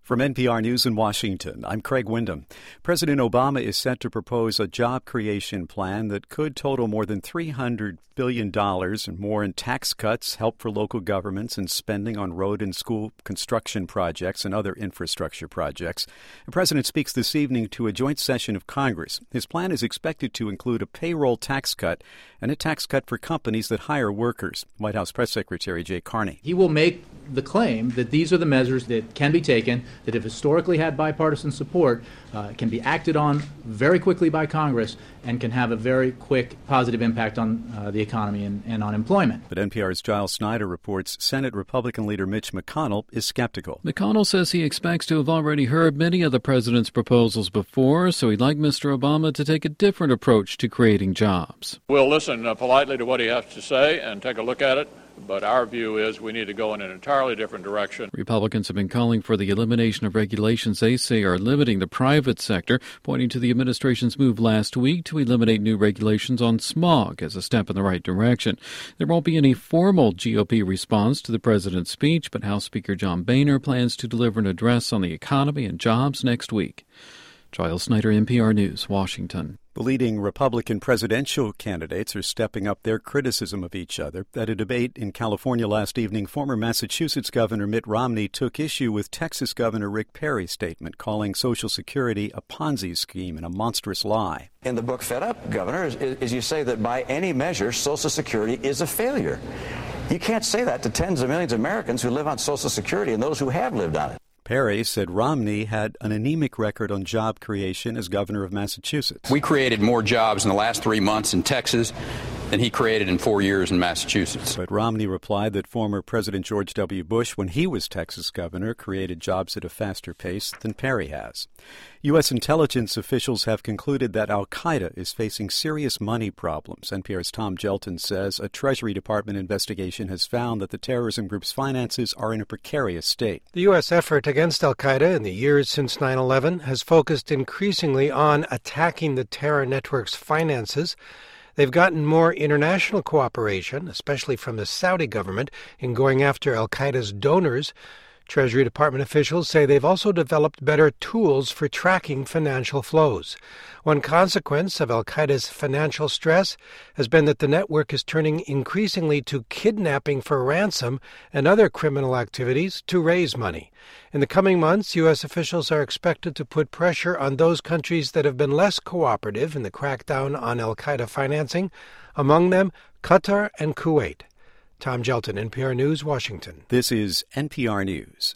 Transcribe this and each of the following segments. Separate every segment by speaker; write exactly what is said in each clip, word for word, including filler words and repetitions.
Speaker 1: From N P R News in Washington, I'm Craig Windham. President Obama is set to propose a job creation plan that could total more than three hundred billion dollars and more in tax cuts, help for local governments, and spending on road and school construction projects and other infrastructure projects. The president speaks this evening to a joint session of Congress. His plan is expected to include a payroll tax cut and a tax cut for companies that hire workers. White House Press Secretary Jay Carney.
Speaker 2: He will make the claim that these are the measures that can be taken, that have historically had bipartisan support, uh, can be acted on very quickly by Congress, and can have a very quick positive impact on uh, the economy and, and on employment.
Speaker 1: But N P R's Giles Snyder reports Senate Republican leader Mitch McConnell is skeptical.
Speaker 3: McConnell says he expects to have already heard many of the president's proposals before, so he'd like Mister Obama to take a different approach to creating jobs.
Speaker 4: We'll listen uh, politely to what he has to say and take a look at it. But our view is we need to go in an entirely different direction.
Speaker 3: Republicans have been calling for the elimination of regulations they say are limiting the private sector, pointing to the administration's move last week to eliminate new regulations on smog as a step in the right direction. There won't be any formal G O P response to the president's speech, but House Speaker John Boehner plans to deliver an address on the economy and jobs next week. Giles Snyder, N P R News, Washington.
Speaker 1: The leading Republican presidential candidates are stepping up their criticism of each other. At a debate in California last evening, former Massachusetts Governor Mitt Romney took issue with Texas Governor Rick Perry's statement, calling Social Security a Ponzi scheme and a monstrous lie.
Speaker 5: In the book Fed Up, Governor, is, is you say that by any measure, Social Security is a failure. You can't say that to tens of millions of Americans who live on Social Security and those who have lived on it.
Speaker 1: Perry said Romney had an anemic record on job creation as governor of Massachusetts.
Speaker 6: We created more jobs in the last three months in Texas than he created in four years in Massachusetts.
Speaker 1: But Romney replied that former President George W. Bush, when he was Texas governor, created jobs at a faster pace than Perry has. U S intelligence officials have concluded that al-Qaeda is facing serious money problems. N P R's Tom Gelton says a Treasury Department investigation has found that the terrorism group's finances are in a precarious state.
Speaker 7: The U S effort against al-Qaeda in the years since nine eleven has focused increasingly on attacking the terror network's finances. They've gotten more international cooperation, especially from the Saudi government, in going after al-Qaeda's donors. Treasury Department officials say they've also developed better tools for tracking financial flows. One consequence of al-Qaeda's financial stress has been that the network is turning increasingly to kidnapping for ransom and other criminal activities to raise money. In the coming months, U S officials are expected to put pressure on those countries that have been less cooperative in the crackdown on al-Qaeda financing, among them Qatar and Kuwait. Tom Gelton, N P R News, Washington.
Speaker 1: This is N P R News.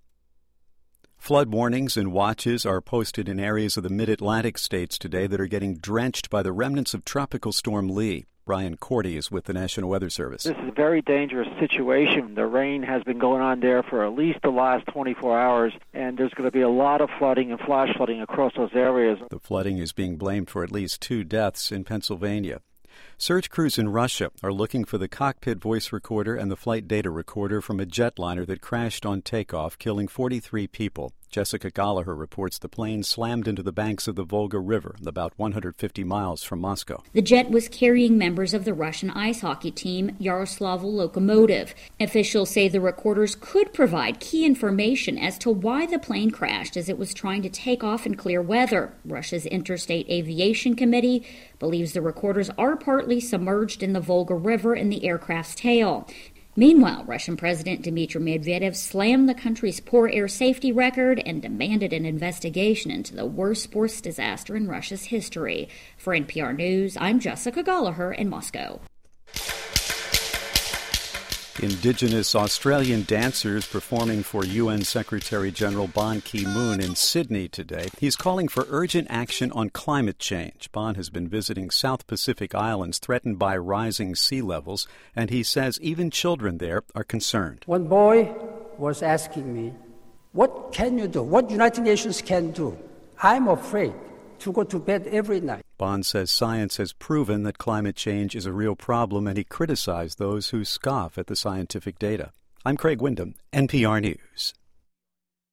Speaker 1: Flood warnings and watches are posted in areas of the mid-Atlantic states today that are getting drenched by the remnants of Tropical Storm Lee. Brian Cordy is with the National Weather Service.
Speaker 8: This is a very dangerous situation. The rain has been going on there for at least the last twenty-four hours, and there's going to be a lot of flooding and flash flooding across those areas.
Speaker 1: The flooding is being blamed for at least two deaths in Pennsylvania. Search crews in Russia are looking for the cockpit voice recorder and the flight data recorder from a jetliner that crashed on takeoff, killing forty-three people. Jessica Gallagher reports the plane slammed into the banks of the Volga River, about one hundred fifty miles from Moscow.
Speaker 9: The jet was carrying members of the Russian ice hockey team Yaroslavl Lokomotiv. Officials say the recorders could provide key information as to why the plane crashed as it was trying to take off in clear weather. Russia's Interstate Aviation Committee believes the recorders are partly submerged in the Volga River in the aircraft's tail. Meanwhile, Russian President Dmitry Medvedev slammed the country's poor air safety record and demanded an investigation into the worst sports disaster in Russia's history. For N P R News, I'm Jessica Gallagher in Moscow.
Speaker 1: Indigenous Australian dancers performing for U N Secretary General Ban Ki-moon in Sydney today. He's calling for urgent action on climate change. Ban has been visiting South Pacific islands threatened by rising sea levels, and he says even children there are concerned.
Speaker 10: One boy was asking me, what can you do? What United Nations can do? I'm afraid to go to bed every night.
Speaker 1: Bond says science has proven that climate change is a real problem, and he criticized those who scoff at the scientific data. I'm Craig Windham, N P R News.